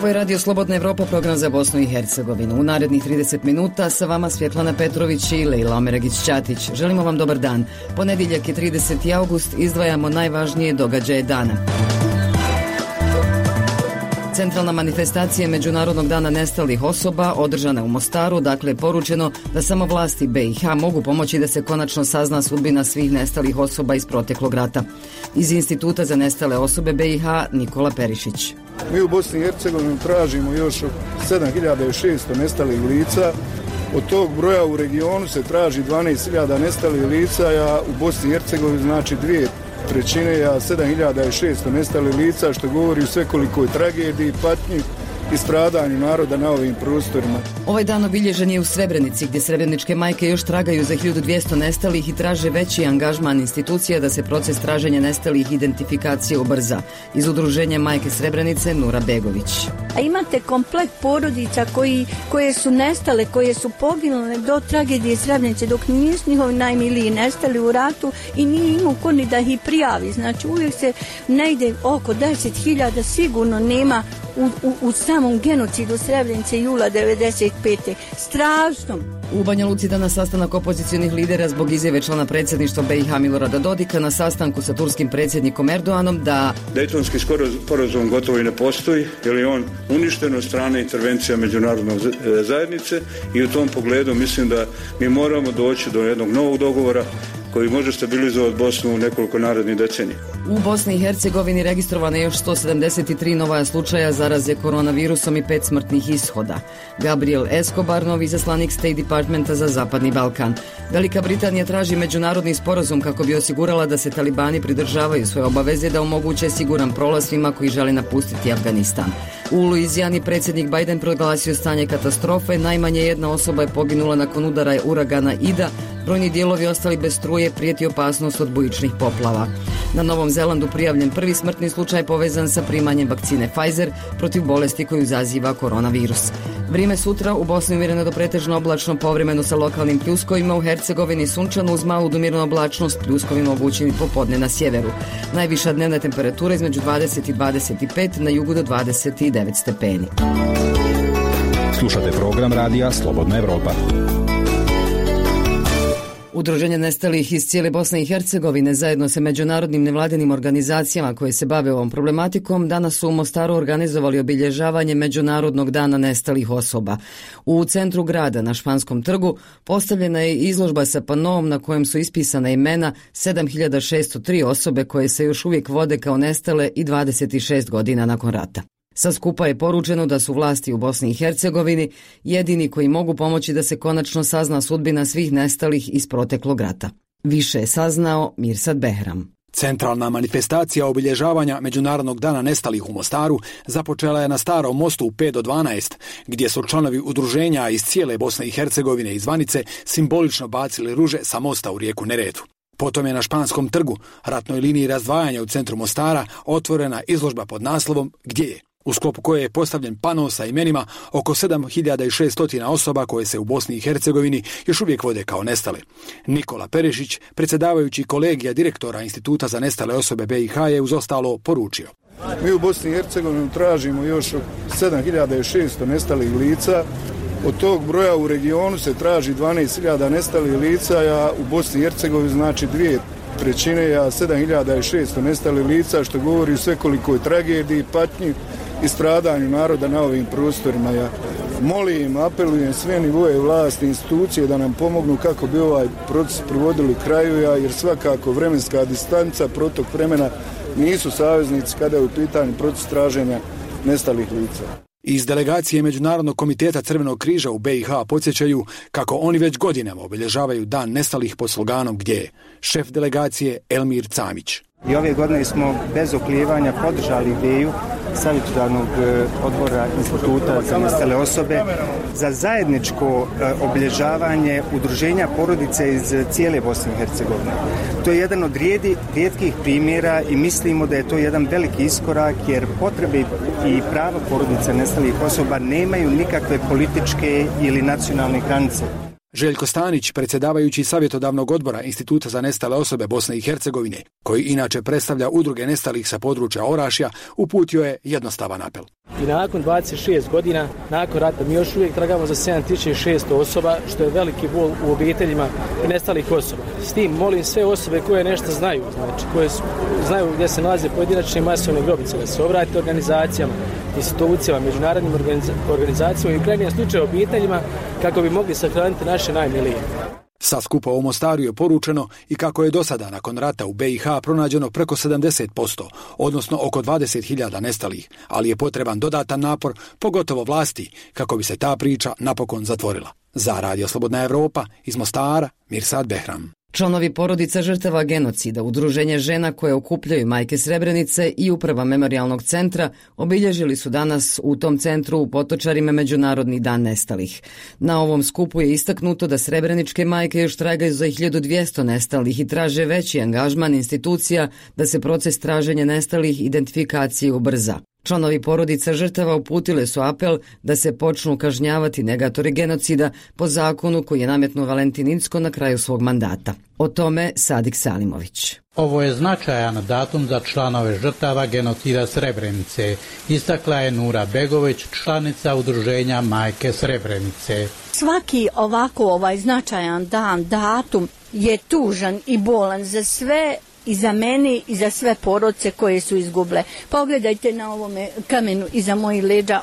je Radio Slobodna Evropa, program za Bosnu i Hercegovinu. U narednih 30 minuta sa vama Svjetlana Petrović i Lejla Omeragić-Ćatić. Želimo vam dobar dan. Ponedjeljak je 30. august, izdvajamo najvažnije događaje dana. Centralna manifestacija Međunarodnog dana nestalih osoba održana u Mostaru, dakle je poručeno da samo vlasti BiH mogu pomoći da se konačno sazna sudbina svih nestalih osoba iz proteklog rata. Iz Instituta za nestale osobe BiH Nikola Perišić. Mi u Bosni i Hercegovini tražimo još 7600 nestalih lica. Od tog broja u regionu se traži 12.000 nestalih lica, a u Bosni i Hercegovini znači 2/3, a 7600 nestalih lica, što govori o svekolikoj tragediji, patnji i stradanju naroda na ovim prostorima. Ovaj dan obilježen je u Srebrenici, gdje srebreničke majke još tragaju za 1200 nestalih i traže veći angažman institucija da se proces traženja nestalih identifikacije ubrza. Iz udruženja Majke Srebrenice Nura Begović. A imate komplet porodica koje su nestale, koje su poginule do tragedije Srebrenice, dok nisu njihovi najmiliji nestali u ratu i nije imao ko ni da ih prijavi. Znači uvijek se negdje oko 10.000 sigurno nema u samom genocidu Srebrenice jula 95. Strašno. U Banja Luci danas sastanak opozicionih lidera zbog izjave člana predsjedništva BiH Milorada Dodika na sastanku sa turskim predsjednikom Erdoganom da Dejtonski sporazum gotovo i ne postoji, jer je on uništen od strane intervencija međunarodne zajednice i u tom pogledu mislim da mi moramo doći do jednog novog dogovora koji može stabilizovati Bosnu u nekoliko narednih decenija. U Bosni i Hercegovini registrovano je još 173 nova slučaja zaraze koronavirusom i 5 smrtnih ishoda. Gabriel Escobar, novi izaslanik State Departmenta za Zapadni Balkan. Velika Britanija traži međunarodni sporazum kako bi osigurala da se talibani pridržavaju svoje obaveze da omoguće siguran prolaz svima koji žele napustiti Afganistan. U Luizijani predsjednik Biden proglasio stanje katastrofe, najmanje jedna osoba je poginula nakon udara uragana Ida, brojni dijelovi ostali bez struje, prijeti opasnost od bujičnih poplava. Na Novom Zelandu prijavljen prvi smrtni slučaj povezan sa primanjem vakcine Pfizer protiv bolesti koju izaziva koronavirus. Vrijeme sutra u Bosni umjereno do pretežno oblačno, povremeno sa lokalnim pljuskovima, u Hercegovini sunčano uz malu do umjerenu oblačnost, pljuskovi mogući popodne na sjeveru. Najviša dnevna temperatura između 20 i 25, na jugu do 29 stepeni. Slušate program radija Slobodna Evropa. Udruženje nestalih iz cijele Bosne i Hercegovine zajedno sa međunarodnim nevladinim organizacijama koje se bave ovom problematikom danas su u Mostaru organizovali obilježavanje Međunarodnog dana nestalih osoba. U centru grada na Španskom trgu postavljena je izložba sa panoom na kojem su ispisana imena 7603 osobe koje se još uvijek vode kao nestale i 26 godina nakon rata. Sa skupa je poručeno da su vlasti u Bosni i Hercegovini jedini koji mogu pomoći da se konačno sazna sudbina svih nestalih iz proteklog rata. Više je saznao Mirsad Behram. Centralna manifestacija obilježavanja Međunarodnog dana nestalih u Mostaru započela je na Starom mostu u 5 do 12, gdje su članovi udruženja iz cijele Bosne i Hercegovine i zvanice simbolično bacili ruže sa mosta u rijeku Neretvu. Potom je na Španskom trgu, ratnoj liniji razdvajanja u centru Mostara, otvorena izložba pod naslovom Gdje je?, u sklopu koje je postavljen pano sa imenima oko 7600 osoba koje se u Bosni i Hercegovini još uvijek vode kao nestale. Nikola Perišić, predsjedavajući kolegija direktora Instituta za nestale osobe BiH, je uz ostalo poručio. Mi u Bosni i Hercegovini tražimo još 7600 nestalih lica. Od tog broja u regionu se traži 12.000 nestalih lica, a u Bosni i Hercegovini znači 2/3, a 7600 nestalih lica, što govori o svekolikoj tragediji, patnji i stradanju naroda na ovim prostorima. Ja molim, apelujem sve nivoje vlasti, institucije da nam pomognu kako bi ovaj proces provodili kraju, jer svakako vremenska distanca, protok vremena nisu saveznici kada je u pitanju proces traženja nestalih lica. Iz delegacije Međunarodnog komiteta Crvenog križa u BiH podsjećaju kako oni već godinama obilježavaju dan nestalih pod sloganom Gdje je? Šef delegacije Elmir Camić. I ove godine smo bez oklijevanja podržali ideju savjetodavnog odbora Instituta za nestale osobe za zajedničko obilježavanje udruženja porodice iz cijele Bosne i Hercegovine. To je jedan od rijetkih primjera i mislimo da je to jedan veliki iskorak, jer potrebe i prava porodice nestalih osoba nemaju nikakve političke ili nacionalne granice. Željko Stanić, predsjedavajući savjetodavnog odbora Instituta za nestale osobe Bosne i Hercegovine, koji inače predstavlja udruge nestalih sa područja Orašja, uputio je jednostavan apel. I nakon 26 godina, nakon rata, mi još uvijek tragamo za 7600 osoba, što je veliki bol u obiteljima nestalih osoba. S tim molim sve osobe koje nešto znaju, znači koje znaju gdje se nalaze pojedinačne masovne grobnice, da se obrate organizacijama, institucijama, međunarodnim organizacijama i u krajnjem slučaju obiteljima kako bi mogli sahraniti naše najmilije. Sa skupa u Mostaru je poručeno i kako je do sada nakon rata u BiH pronađeno preko 70%, odnosno oko 20.000 nestalih, ali je potreban dodatan napor, pogotovo vlasti, kako bi se ta priča napokon zatvorila. Za Radio Slobodna Evropa iz Mostara, Mirsad Behram. Članovi porodica žrtava genocida, udruženje žena koje okupljaju majke Srebrenice i uprava Memorijalnog centra obilježili su danas u tom centru u Potočarima Međunarodni dan nestalih. Na ovom skupu je istaknuto da srebreničke majke još tragaju za 1200 nestalih i traže veći angažman institucija da se proces traženja nestalih identifikacije ubrza. Članovi porodica žrtava uputile su apel da se počnu kažnjavati negatori genocida po zakonu koji je nametnuo Valentin Incko na kraju svog mandata. O tome Sadik Salimović. Ovo je značajan datum za članove žrtava genocida Srebrenice, istakla je Nura Begović, članica udruženja Majke Srebrenice. Svaki ovako značajan datum je tužan i bolan za sve, i za mene i za sve porodice koje su izgubile. Pogledajte na ovome kamenu iza mojih leđa,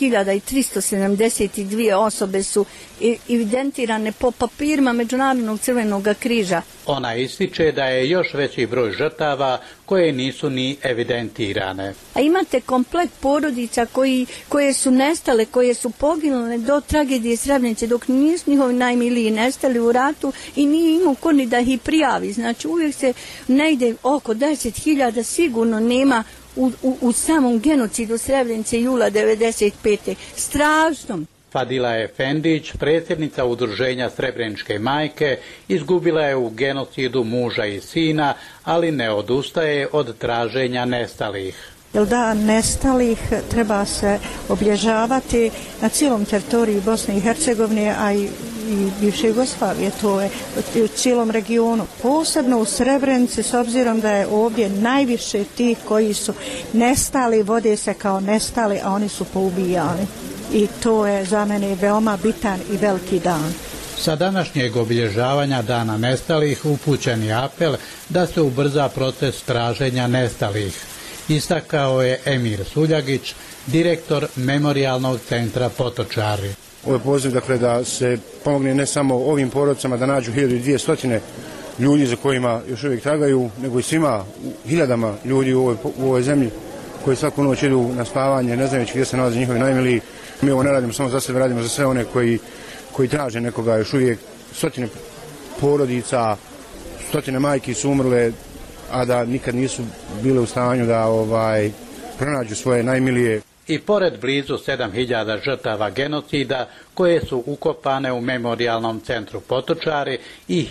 8372 osobe su evidentirane po papirima Međunarodnog crvenog križa. Ona ističe da je još veći broj žrtava koje nisu ni evidentirane. A imate komplet porodica koje su nestale, koje su poginule do tragedije Srebrenice, dok nisu njihovi najmiliji nestali u ratu i nije imao ko ni da ih prijavi. Znači uvijek se negdje oko 10.000 sigurno nema u samom genocidu Srebrenice jula 95. Strašnom. Fadila Efendić, predsjednica udruženja Srebreničke majke, izgubila je u genocidu muža i sina, ali ne odustaje od traženja nestalih. Dan nestalih treba se obilježavati na cijelom teritoriju Bosne i Hercegovine, a i bivše Jugoslavije, to je u cijelom regionu. Posebno u Srebrenici, s obzirom da je ovdje najviše tih koji su nestali, vode se kao nestali, a oni su poubijani. I to je za mene veoma bitan i veliki dan. Sa današnjeg obilježavanja Dana nestalih upućen je apel da se ubrza proces traženja nestalih. Istakao je Emir Suljagić, direktor Memorijalnog centra Potočari. Ovo je poziv da se pomogne ne samo ovim porodicama da nađu 1200 ljudi za kojima još uvijek tragaju, nego i svima hiljadama ljudi u ovoj zemlji koji svaku noć idu na spavanje, ne znajući gdje se nalaze njihovi najmiliji. Mi ovo ne radimo samo za sebe, radimo za sve one koji traže nekoga. Još uvijek stotine porodica, stotine majki su umrle, a da nikad nisu bile u stanju da pronađu svoje najmilije. I pored blizu 7000 žrtava genocida koje su ukopane u Memorijalnom centru Potočari i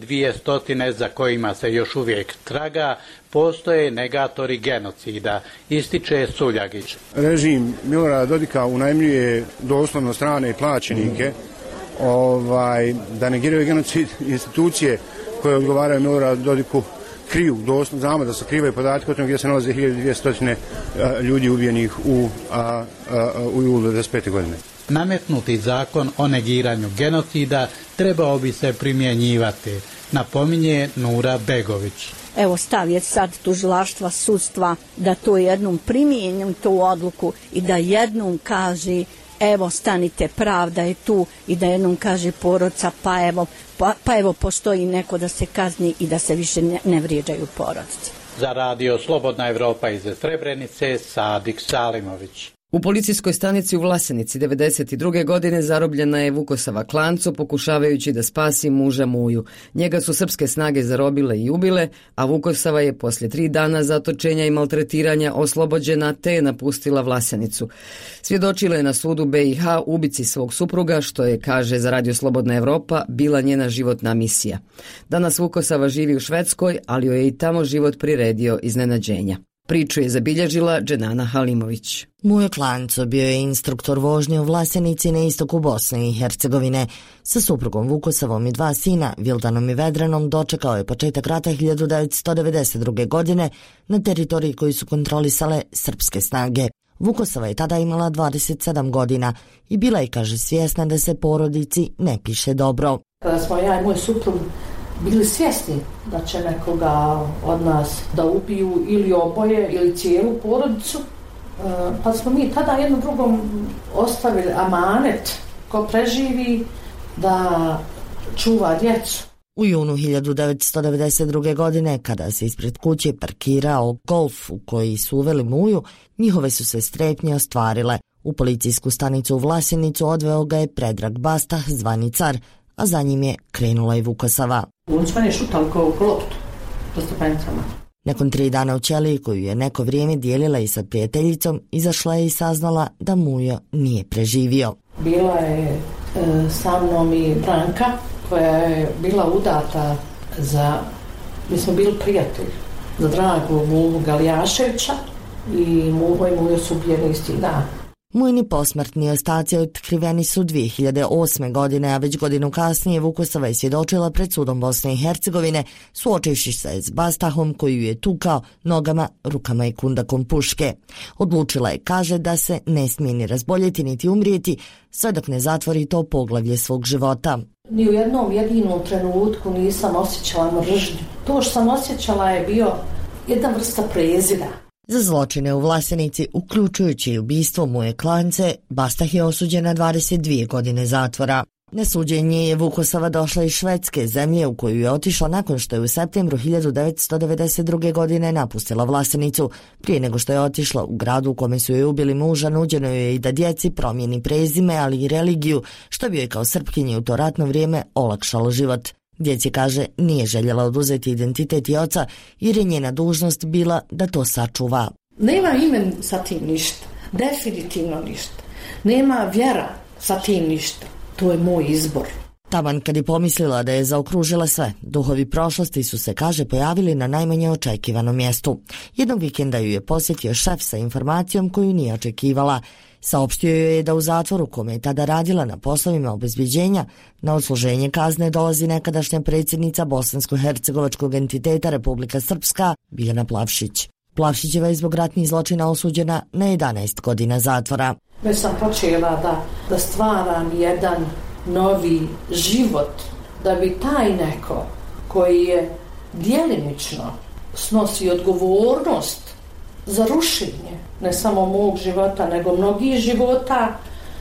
1200 za kojima se još uvijek traga, postoje negatori genocida, ističe Suljagić. Režim Milorada Dodika unajmljuje doslovno strane plaćenike da negiraju genocid. Institucije koje odgovaraju Miloradu Dodiku kriju, doslovno znamo da se krivaju podatke o tom gdje se nalaze 1200 ljudi ubijenih u julu 1995. godine. Nametnuti zakon o negiranju genocida trebao bi se primjenjivati, napominje Nura Begović. Evo stav je sad tužilaštva, sudstva da to jednom primjenju tu odluku i da jednom kaže evo stanite, pravda je tu, i da jednom kaže porodica pa evo postoji neko da se kazni i da se više ne vrijeđaju porodice. Za Radio Slobodna Evropa iz Srebrenice, Sadik Salimović. U policijskoj stanici u Vlasenici 1992. godine zarobljena je Vukosava Klanco pokušavajući da spasi muža Muju. Njega su srpske snage zarobile i ubile, a Vukosava je poslije 3 dana zatočenja i maltretiranja oslobođena te je napustila Vlasenicu. Svjedočila je na sudu BiH ubici svog supruga, što je, kaže za Radio Slobodna Evropa, bila njena životna misija. Danas Vukosava živi u Švedskoj, ali joj je i tamo život priredio iznenađenja. Priču je zabilježila Dženana Halimović. Mujo Klanco bio je instruktor vožnje u Vlasenici na istoku Bosne i Hercegovine. Sa suprugom Vukosavom i 2 sina, Vildanom i Vedranom, dočekao je početak rata 1992. godine na teritoriji koju su kontrolisale srpske snage. Vukosava je tada imala 27 godina i bila je, kaže, svjesna da se porodici ne piše dobro. Kada smo ja i moj suprug bili svjesni da će nekoga od nas da ubiju ili oboje ili cijelu porodicu, pa smo mi tada jednom drugom ostavili amanet ko preživi da čuva djecu. U junu 1992. godine, kada se ispred kuće parkirao Golf u koji su uveli Muju, njihove su se strepnje ostvarile. U policijsku stanicu u Vlasenicu odveo ga je Predrag Bastah, zvani Car, a za njim je krenula i Vukosava. On sve je šutao kao loptu po stepenicama. Nakon 3 dana u ćeliji, koju je neko vrijeme dijelila i sa prijateljicom, izašla je i saznala da Mujo nije preživio. Bila je sa mnom i Branka, koja je bila udata mi smo bili prijatelji, za dragu Muju Galijaševića i Mujo su ubijeni isti dan. Mujini posmrtni ostaci otkriveni su 2008. godine, a već godinu kasnije Vukosava je svjedočila pred sudom Bosne i Hercegovine, suočivši se s Bastahom koji ju je tukao nogama, rukama i kundakom puške. Odlučila je, kaže, da se ne smije ni razboljeti niti umrijeti sve dok ne zatvori to poglavlje svog života. Ni u jednom jedinom trenutku nisam osjećala mržnju. To što sam osjećala je bio jedna vrsta prezira. Za zločine u Vlasenici, uključujući i ubistvo Muje Klance, Bastah je osuđen na 22 godine zatvora. Na suđenje je Vukosava došla iz Švedske, zemlje u koju je otišla nakon što je u septembru 1992. godine napustila Vlasenicu. Prije nego što je otišla u gradu u kome su joj ubili muža, nuđeno je i da djeci promijeni prezime, ali i religiju, što bi joj kao Srpkinji u to ratno vrijeme olakšalo život. Djeci, kaže, nije željela oduzeti identitet i oca jer je njena dužnost bila da to sačuva. Nema imen sa tim ništa, definitivno ništa. Nema vjera sa tim ništa. To je moj izbor. Taman kad je pomislila da je zaokružila sve, duhovi prošlosti su se, kaže, pojavili na najmanje očekivanom mjestu. Jednog vikenda ju je posjetio šef sa informacijom koju nije očekivala. Saopštio joj je da u zatvoru, kome je tada radila na poslovima obezbjeđenja, na odsluženje kazne dolazi nekadašnja predsjednica bosansko-hercegovačkog entiteta Republika Srpska, Biljana Plavšić. Plavšićeva je zbog ratnih zločina osuđena na 11 godina zatvora. Već sam počela da stvaram jedan novi život, da bi taj neko koji je djelimično snosi odgovornost za rušenje ne samo mog života, nego mnogih života,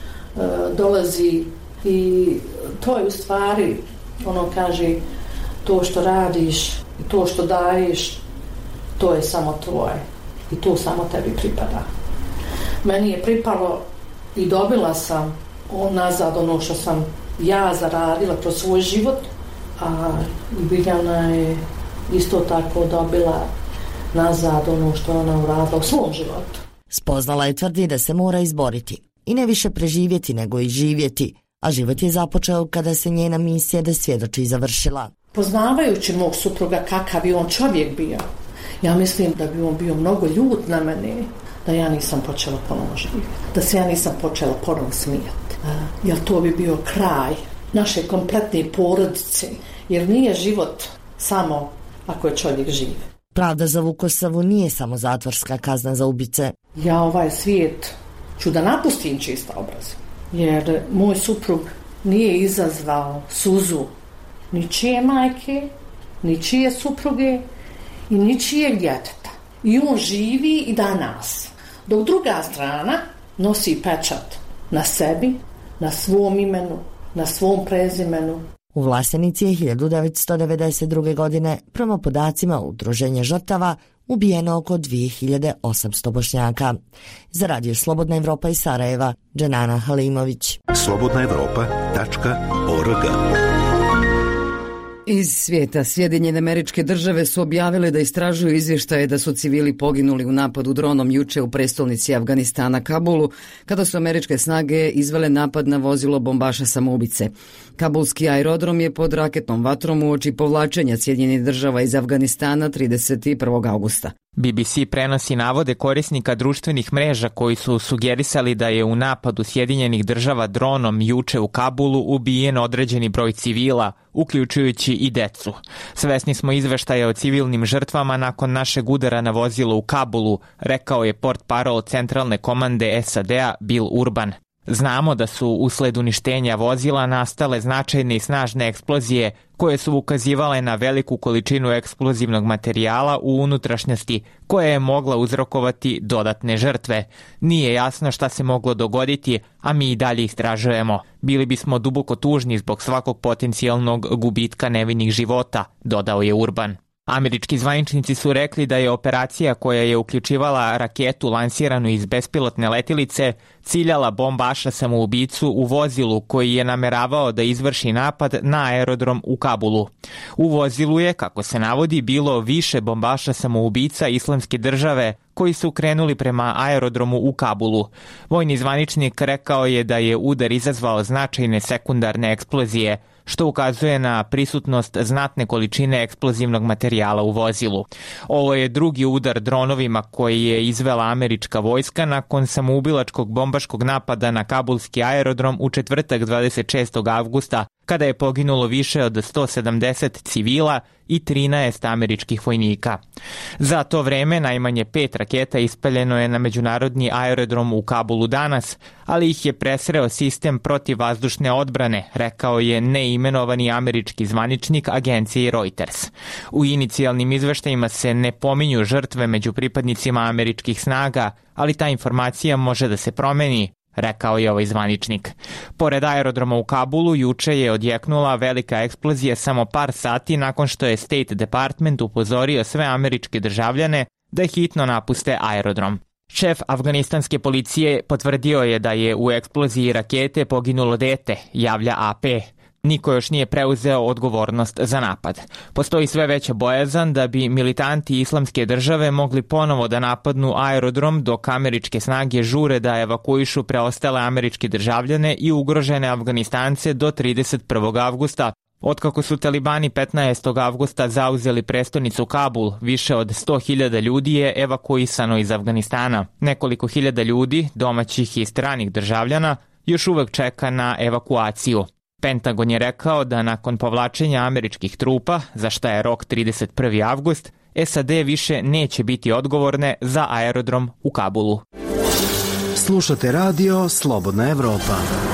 dolazi i to je u stvari, ono kaže, to što radiš i to što daješ, to je samo tvoje i to samo tebi pripada. Meni je pripalo i dobila sam nazad ono što sam ja zaradila kroz svoj život, a Biljana je isto tako dobila nazad ono što ona uradila u svom životu. Spoznala je, tvrdi, da se mora izboriti i ne više preživjeti nego i živjeti, a život je započeo kada se njena misija da svjedoči završila. Poznavajući mog supruga kakav je on čovjek bio, ja mislim da bi on bio mnogo ljut na mene da ja nisam počela ponovo živjeti, da se ja nisam počela ponovo smijati. Jer to bi bio kraj naše kompletne porodice, jer nije život samo ako je čovjek živ. Pravda za Vukosavu nije samo zatvorska kazna za ubice. Ja ovaj svijet ću da napustim čista obraz, jer moj suprug nije izazvao suzu ničije majke, ničije supruge i ničijeg djeteta. I on živi i danas. Dok druga strana nosi pečat na sebi, na svom imenu, na svom prezimenu. U Vlasenici je 1992. godine, prema podacima Udruženja žrtava, ubijeno oko 2800 Bošnjaka. Za radio Slobodna Evropa iz Sarajeva, Dženana Halimović. slobodnaevropa.org. Iz svijeta Sjedinjene Američke Države su objavile da istražuju izvještaje da su civili poginuli u napadu dronom juče u prestolnici Afganistana Kabulu, kada su američke snage izvele napad na vozilo bombaša samoubice. Kabulski aerodrom je pod raketnom vatrom uoči povlačenja Sjedinjenih Država iz Afganistana 31. augusta. BBC prenosi navode korisnika društvenih mreža koji su sugerisali da je u napadu Sjedinjenih država dronom juče u Kabulu ubijen određeni broj civila, uključujući i decu. Svesni smo izveštaja o civilnim žrtvama nakon našeg udara na vozilo u Kabulu, rekao je portparol centralne komande SAD-a Bill Urban. Znamo da su usled uništenja vozila nastale značajne i snažne eksplozije koje su ukazivale na veliku količinu eksplozivnog materijala u unutrašnjosti koja je mogla uzrokovati dodatne žrtve. Nije jasno šta se moglo dogoditi, a mi i dalje istražujemo. Bili bismo duboko tužni zbog svakog potencijalnog gubitka nevinih života, dodao je Urban. Američki zvaničnici su rekli da je operacija koja je uključivala raketu lansiranu iz bespilotne letilice ciljala bombaša samoubicu u vozilu koji je nameravao da izvrši napad na aerodrom u Kabulu. U vozilu je, kako se navodi, bilo više bombaša samoubica Islamske države koji su krenuli prema aerodromu u Kabulu. Vojni zvaničnik rekao je da je udar izazvao značajne sekundarne eksplozije, što ukazuje na prisutnost znatne količine eksplozivnog materijala u vozilu. Ovo je drugi udar dronovima koji je izvela američka vojska nakon samoubilačkog bombaškog napada na kabulski aerodrom u četvrtak 26. avgusta, kada je poginulo više od 170 civila i 13 američkih vojnika. Za to vreme najmanje 5 raketa ispaljeno je na međunarodni aerodrom u Kabulu danas, ali ih je presreo sistem protivvazdušne odbrane, rekao je neimenovani američki zvaničnik agencije Reuters. U inicijalnim izveštajima se ne pominju žrtve među pripadnicima američkih snaga, ali ta informacija može da se promeni, rekao je ovaj zvaničnik. Pored aerodroma u Kabulu juče je odjeknula velika eksplozija samo par sati nakon što je State Department upozorio sve američke državljane da hitno napuste aerodrom. Šef afganistanske policije potvrdio je da je u eksploziji rakete poginulo dete, javlja AP. Niko još nije preuzeo odgovornost za napad. Postoji sve veća bojazan da bi militanti Islamske države mogli ponovo da napadnu aerodrom dok američke snage žure da evakuišu preostale američke državljane i ugrožene Afganistance do 31. avgusta. Otkako su talibani 15. avgusta zauzeli prestonicu Kabul, više od 100.000 ljudi je evakuisano iz Afganistana. Nekoliko hiljada ljudi, domaćih i stranih državljana, još uvek čeka na evakuaciju. Pentagon je rekao da nakon povlačenja američkih trupa, za šta je rok 31. avgust, SAD više neće biti odgovorne za aerodrom u Kabulu. Slušate radio Slobodna Evropa.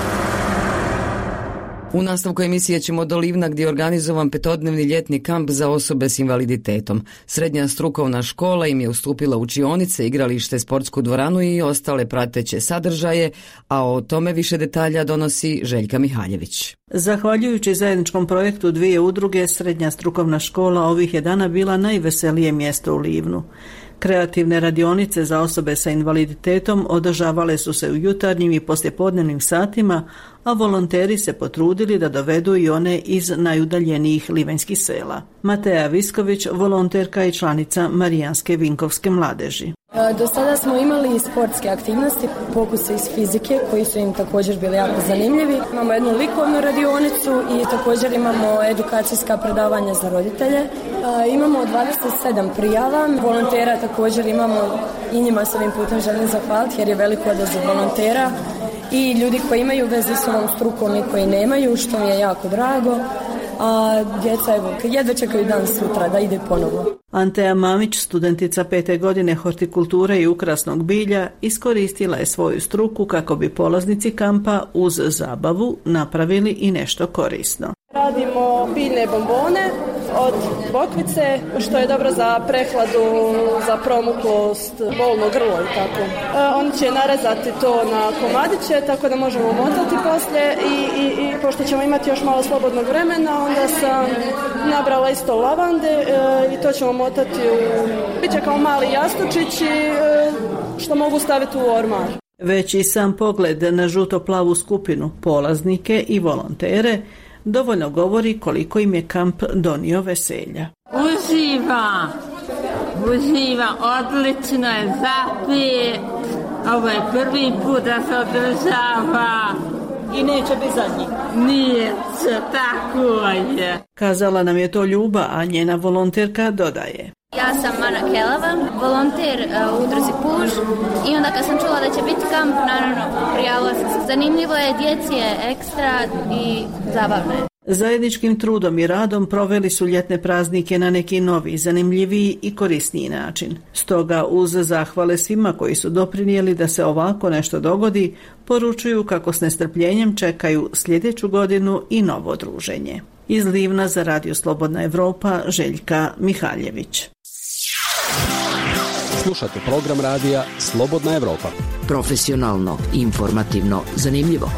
U nastavku emisije ćemo do Livna gdje je organizovan 5-dnevni ljetni kamp za osobe s invaliditetom. Srednja strukovna škola im je ustupila učionice, igralište, sportsku dvoranu i ostale prateće sadržaje, a o tome više detalja donosi Željka Mihaljević. Zahvaljujući zajedničkom projektu dvije udruge, Srednja strukovna škola ovih je dana bila najveselije mjesto u Livnu. Kreativne radionice za osobe sa invaliditetom održavale su se u jutarnjim i poslijepodnevnim satima, a volonteri se potrudili da dovedu i one iz najudaljenijih livanjskih sela. Mateja Visković, volonterka i članica Marijanske Vinkovske mladeži. Do sada smo imali sportske aktivnosti, pokuse iz fizike koji su im također bili jako zanimljivi. Imamo jednu likovnu radionicu i također imamo edukacijska predavanja za roditelje. Imamo 27 prijava, volontera također imamo i njima se ovim putem želim zahvaliti jer je veliko odaziv volontera i ljudi koji imaju veze s ovom strukom i koji nemaju, što mi je jako drago. A djeca jedva čekaju dan sutra da ide ponovo. Antea Mamić, studentica 5. godine hortikulture i ukrasnog bilja, iskoristila je svoju struku kako bi polaznici kampa uz zabavu napravili i nešto korisno. Radimo biljne bombone od bokvice, što je dobro za prehladu, za promuklost, bolno grlo i tako. Oni će narezati to na komadiće, tako da možemo motati poslije i pošto ćemo imati još malo slobodnog vremena, onda sam nabrala isto lavande i to ćemo motati biće kao mali jastučići što mogu staviti u ormar. Već i sam pogled na žuto-plavu skupinu, polaznike i volontere, dovoljno govori koliko im je kamp donio veselja. Uživa, odlično je zapet, ovo je prvi put da se održava. I neće biti zadnji. Nije, tako je. Kazala nam je to Ljuba, a njena volonterka dodaje. Ja sam Mana Kelava, volonter u udruzi Puž i onda kad sam čula da će biti kamp, naravno prijavila sam se. Zanimljivo je, djeci je ekstra i zabavno je. Zajedničkim trudom i radom proveli su ljetne praznike na neki novi, zanimljiviji i korisniji način. Stoga uz zahvale svima koji su doprinijeli da se ovako nešto dogodi, poručuju kako s nestrpljenjem čekaju sljedeću godinu i novo druženje. Iz Livna za Radio Slobodna Evropa, Željka Mihaljević. Slušate program radija Slobodna Evropa. Profesionalno, informativno, zanimljivo.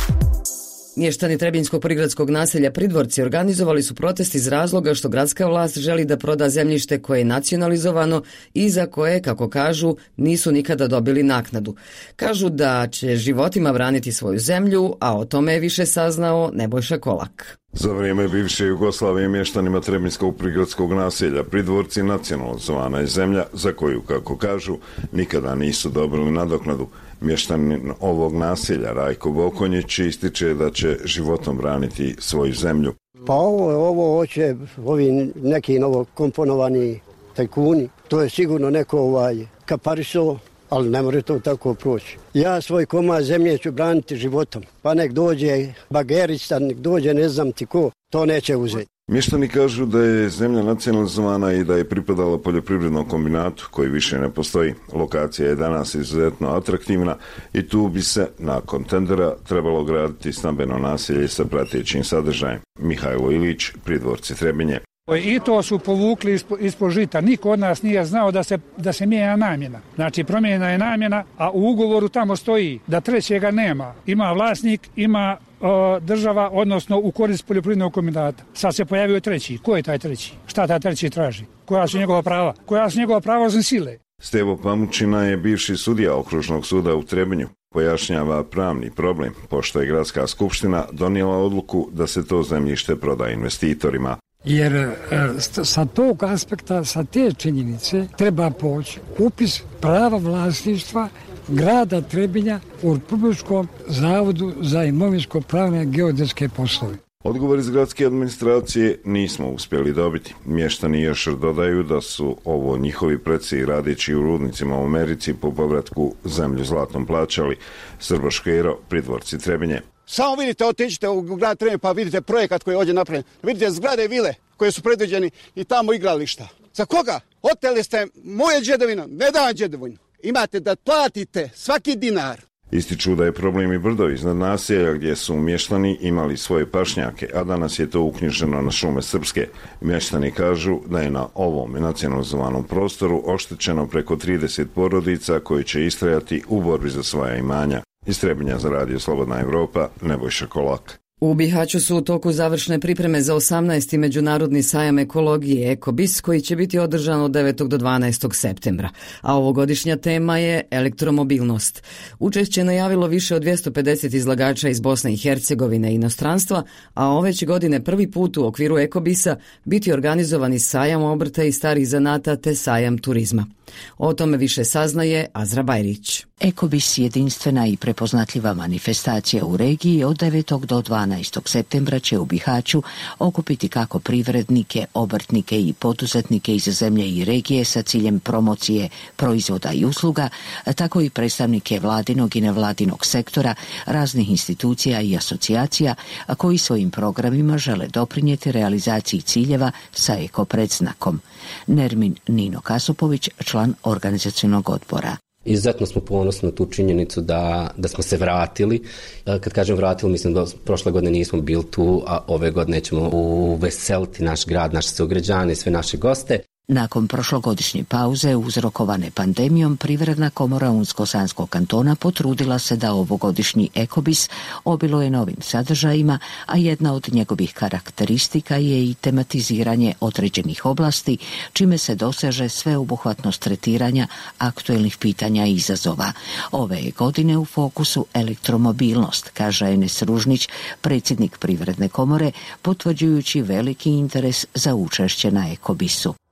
Mještani Trebinjskog prigradskog naselja Pridvorci organizovali su protest iz razloga što gradska vlast želi da proda zemljište koje je nacionalizovano i za koje, kako kažu, nisu nikada dobili naknadu. Kažu da će životima braniti svoju zemlju, a o tome je više saznao Nebojša Kolak. Za vrijeme bivše Jugoslavije mještanima Trebinjskog prigradskog naselja Pridvorci nacionalizovana je zemlja za koju, kako kažu, nikada nisu dobili nadoknadu. Mještanin ovog naselja Rajko Bokonjić ističe da će životom braniti svoju zemlju. Pa ovo hoće ovi neki novokomponovani tajkuni. To je sigurno neko kapariso, ali ne može to tako proći. Ja svoj komad zemlje ću braniti životom. Pa nek dođe bagerista, nek dođe ne znam ti ko, to neće uzeti. Mještani kažu da je zemlja nacionalizovana i da je pripadala poljoprivrednom kombinatu koji više ne postoji. Lokacija je danas izuzetno atraktivna i tu bi se nakon tendera trebalo graditi stambeno naselje sa pratećim sadržajem. Mihajlo Ilić, Pridvorci Trebinje. I to su povukli ispod žita. Niko od nas nije znao da se mijenja namjena. Znači promijenjena je namjena, a u ugovoru tamo stoji da trećega nema. Ima vlasnik, ima država, odnosno u korist poljoprivrednog kombinata. Sad se pojavio treći. Ko je taj treći? Šta taj treći traži? Koja su njegova prava? Koja su njegova prava osim sile? Stevo Pamučina je bivši sudija Okružnog suda u Trebinju. Pojašnjava pravni problem, pošto je gradska skupština donijela odluku da se to zemljište proda investitorima. Jer sa tog aspekta, sa te činjenice treba poći upis prava vlasništva grada Trebinja u Republičkom zavodu za imovinsko-pravne geodetske poslove. Odgovor iz gradske administracije nismo uspjeli dobiti. Mještani još dodaju da su ovo njihovi preci radeći u rudnicima u Americi po povratku zemlju zlatom plaćali. Srbo Škero, Pridvorci Trebinje. Samo vidite, otiđite u grad Trebinje pa vidite projekat koji je ovdje napravljen. Vidite zgrade i vile koje su predviđeni i tamo igrališta. Za koga? Oteli ste moje džedovino, ne dam džedovinu. Imate da platite svaki dinar. Ističu da je problem i brdo iznad naselja gdje su mještani imali svoje pašnjake, a danas je to uknjiženo na šume srpske. Mještani kažu da je na ovom nacionalizovanom prostoru oštećeno preko 30 porodica koji će istrajati u borbi za svoja imanja. Iz Trebinja za Radio Slobodna Evropa, Nebojša Kolak. U Bihaću su u toku završne pripreme za 18. međunarodni sajam ekologije Ekobis koji će biti održan od 9. do 12. septembra, a ovogodišnja tema je elektromobilnost. Učešće najavilo više od 250 izlagača iz Bosne i Hercegovine i inostranstva, a ove će godine prvi put u okviru Ekobisa biti organizovani sajam obrta i starih zanata te sajam turizma. O tome više saznaje Azra Bajrić. Ekobis, jedinstvena i prepoznatljiva manifestacija u regiji, od 9. do 12. septembra će u Bihaću okupiti kako privrednike, obrtnike i poduzetnike iz zemlje i regije sa ciljem promocije proizvoda i usluga, tako i predstavnike vladinog i nevladinog sektora, raznih institucija i asocijacija, a koji svojim programima žele doprinijeti realizaciji ciljeva sa eko predznakom. Nermin Nino Kasopović, član organizacionog odbora. Izuzetno smo ponosni na tu činjenicu da smo se vratili. Kad kažem vratili, mislim da prošle godine nismo bili tu, a ove godine ćemo uveseliti naš grad, naše sugrađane i sve naše goste. Nakon prošlogodišnje pauze uzrokovane pandemijom, Privredna komora Unsko-Sanskog kantona potrudila se da ovogodišnji Ekobis obiluje novim sadržajima, a jedna od njegovih karakteristika je i tematiziranje određenih oblasti, čime se doseže sveobuhvatnost tretiranja aktuelnih pitanja i izazova. Ove je godine u fokusu elektromobilnost, kaže Enes Ružnić, predsjednik Privredne komore, potvrđujući veliki interes za učešće na Ekobisu.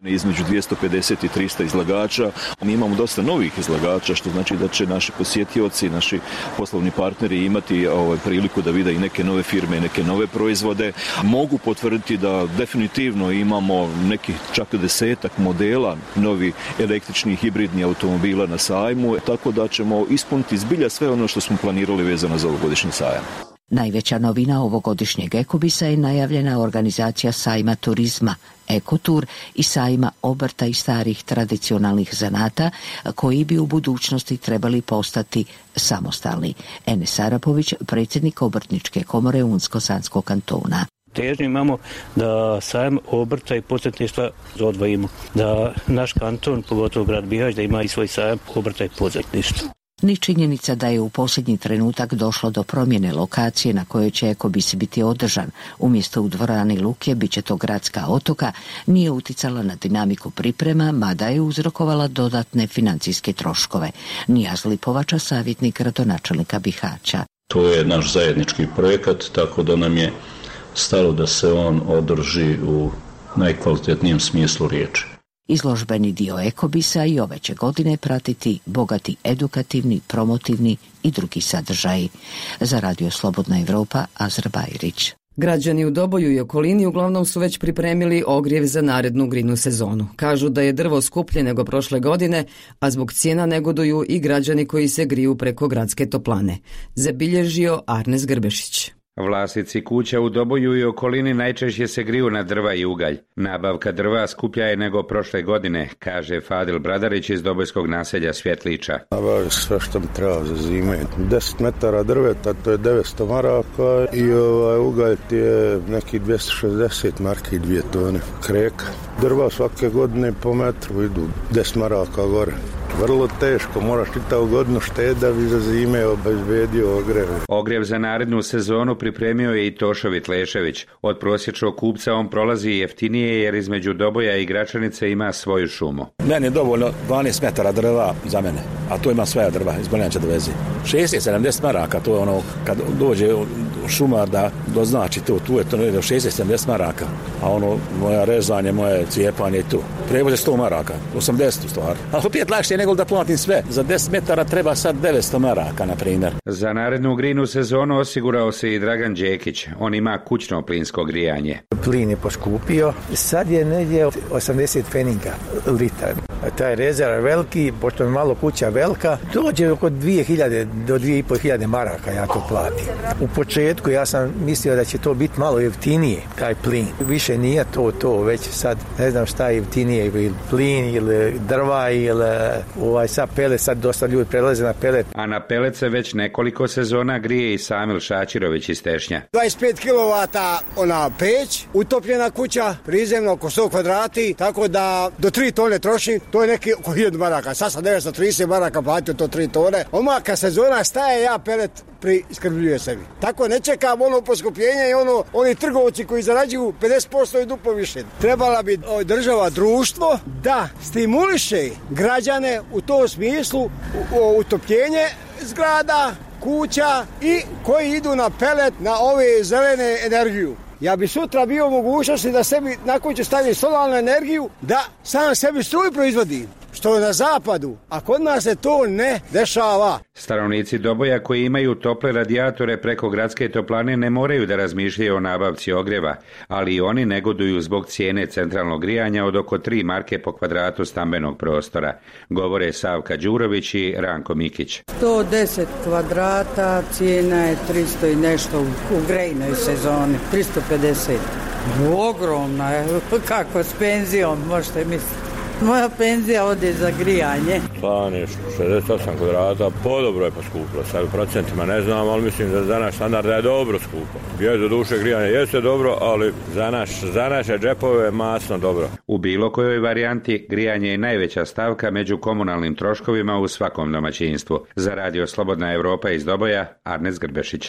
Između 250 i 300 izlagača. Mi imamo dosta novih izlagača, što znači da će naši posjetioci, naši poslovni partneri imati priliku da vide i neke nove firme, neke nove proizvode. Mogu potvrditi da definitivno imamo nekih čak 10 modela novi električnih hibridnih automobila na sajmu, tako da ćemo ispuniti zbilja sve ono što smo planirali vezano za ovogodišnji sajam. Najveća novina ovogodišnjeg Ekobisa je najavljena organizacija sajma turizma Ekotur i sajma obrta i starih tradicionalnih zanata koji bi u budućnosti trebali postati samostalni. Enes Arapović, predsjednik Obrtničke komore Unsko-Sanskog kantona. Težnju imamo da sajam obrta i poduzetništva odvojimo. Da naš kanton, pogotovo grad Bihać, da ima i svoj sajam obrta i poduzetništva. Ni činjenica da je u posljednji trenutak došlo do promjene lokacije na kojoj će Ekobis biti održan, umjesto u dvorani Luke bit će to Gradska otoka, nije uticala na dinamiku priprema, mada je uzrokovala dodatne financijske troškove. Nijaz Lipovača, savjetnik gradonačelnika Bihaća. To je naš zajednički projekat, tako da nam je stalo da se on održi u najkvalitetnijem smislu riječi. Izložbeni dio Ekobisa i ove će godine pratiti bogati edukativni, promotivni i drugi sadržaji. Za Radio Slobodna Evropa, Azra Bajrić. Građani u Doboju i okolini uglavnom su već pripremili ogrjev za narednu grinu sezonu. Kažu da je drvo skuplje nego prošle godine, a zbog cijena negoduju i građani koji se griju preko gradske toplane. Zabilježio Arnes Grbešić. Vlasnici kuća u Doboju i okolini najčešće se griju na drva i ugalj. Nabavka drva skuplja je nego prošle godine, kaže Fadil Bradarić iz dobojskog naselja Svjetliča. Nabavio sve što mi treba za zime. 10 metara drveta, to je 900 maraka i ugalj je neki 260 marki i 2 tone kreka. Drva svake godine po metru idu 10 maraka gore. Vrlo teško, moraš čitavu godinu štediti da bi za zime obezbedio ogrjev. Ogrjev za narednu sezonu pripremio je i Tošovit Lešević. Od prosječnog kupca on prolazi jeftinije jer između Doboja i Gračanice ima svoju šumu. Meni je dovoljno 12 metara drva za mene, a to ima svoja drva, iz Boljanča dovezi. 60-70 maraka, to je ono, kad dođe šumar da doznači to, tu je to 60-70 maraka, a ono, moja rezanje, moje cijepanje i tu. Prevoz je 100 maraka, 80 u stvari. Ali opet lakše nego da platim sve. Za 10 metara treba sad 900 maraka, na primjer. Za narednu grinu sezonu osigurao se i Dragan Đekić. On ima kućno plinsko grijanje. Plin je poskupio. Sad je negdje 80 pfeninga litar. Taj rezerv veliki, pošto je malo kuća velika, dođe oko 2000 do 2500 maraka, ja to platim. U početku ja sam mislio da će to biti malo jeftinije, taj plin. Više nije to, već sad ne znam šta je jeftinije, ili plin, ili drva, ili sad pelet, sad dosta ljudi prelaze na pelet. A na pelet se već nekoliko sezona grije i Samil Šačirović iz Tešnja. 25 kW ona peć, utopljena kuća, prizemno oko 100 kvadrati, tako da do 3 tone troši, to je neki oko 1000 maraka. Sad sam 930 maraka platio to 3 tone. Kad sezona staje, ja pelet priskrbljujem sebi. Tako ne čekam ono poskupljenje i oni trgovci koji zarađuju 50% i duplo više. Trebala bi država, društvo da stimuliše građane u tom smislu utopljenje zgrada, kuća i koji idu na pelet, na ove zelene energiju. Ja bi sutra bio u mogućnosti da sebi na kuću stavim solarnu energiju, da sam sebi struju proizvodi, što je na zapadu, a kod nas se to ne dešava. Stanovnici Doboja koji imaju tople radijatore preko gradske toplane ne moraju da razmišljaju o nabavci ogrjeva, ali i oni negoduju zbog cijene centralnog grijanja od oko 3 marke po kvadratu stambenog prostora, govore Savka Đurović i Ranko Mikić. 110 kvadrata, cijena je 300 i nešto u grejnoj sezoni, 350. Ogromna je, kako s penzijom, možete misliti. Moja penzija ode za grijanje. Stan je 68 kvadrata, podobro je poskupilo, sad u procentima ne znam, ali mislim da za naš standard je dobro skupo. Je do duše grijanje, jeste dobro, ali za naše džepove je masno dobro. U bilo kojoj varijanti grijanje je najveća stavka među komunalnim troškovima u svakom domaćinstvu. Za Radio Slobodna Evropa iz Doboja, Arnes Grbešić.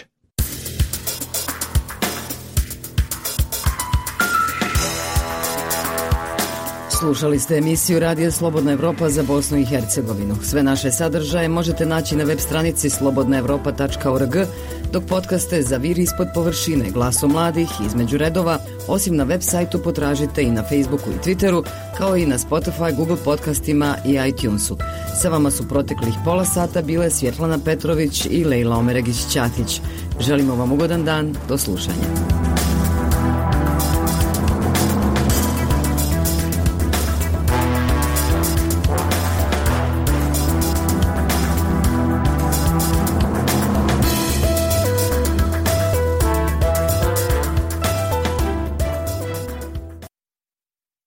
Slušali ste emisiju Radio Slobodna Evropa za Bosnu i Hercegovinu. Sve naše sadržaje možete naći na web stranici slobodnaevropa.org, dok podcaste Zaviri ispod površine, Glasom mladih, Između redova, osim na web sajtu potražite i na Facebooku i Twitteru, kao i na Spotify, Google podcastima i iTunesu. Sa vama su proteklih pola sata bile Svjetlana Petrović i Lejla Omeregić-Ćatić. Želimo vam ugodan dan, do slušanja.